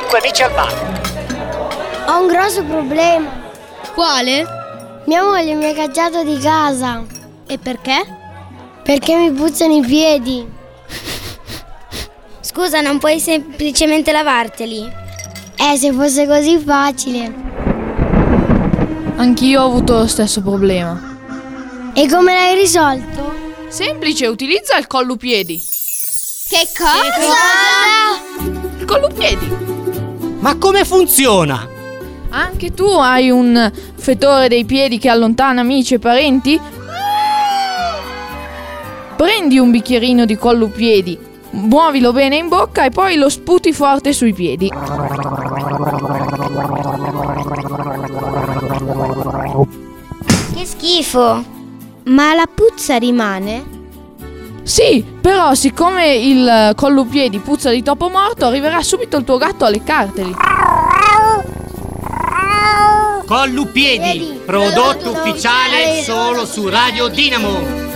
5 amici al bar. Ho un grosso problema. Quale? Mia moglie mi ha cacciato di casa. E perché? Perché mi puzzano i piedi. Scusa, non puoi semplicemente lavarteli? Se fosse così facile. Anch'io ho avuto lo stesso problema. E come l'hai risolto? Semplice, utilizza il collupiedi. Che cosa? Il collupiedi. Ma come funziona? Anche tu hai un fetore dei piedi che allontana amici e parenti? Prendi un bicchierino di collupiedi, muovilo bene in bocca e poi lo sputi forte sui piedi. Che schifo! Ma la puzza rimane? Sì, però siccome il collupiedi puzza di topo morto, arriverà subito il tuo gatto a leccarteli. Collupiedi, prodotto ufficiale solo su Radio Dinamo.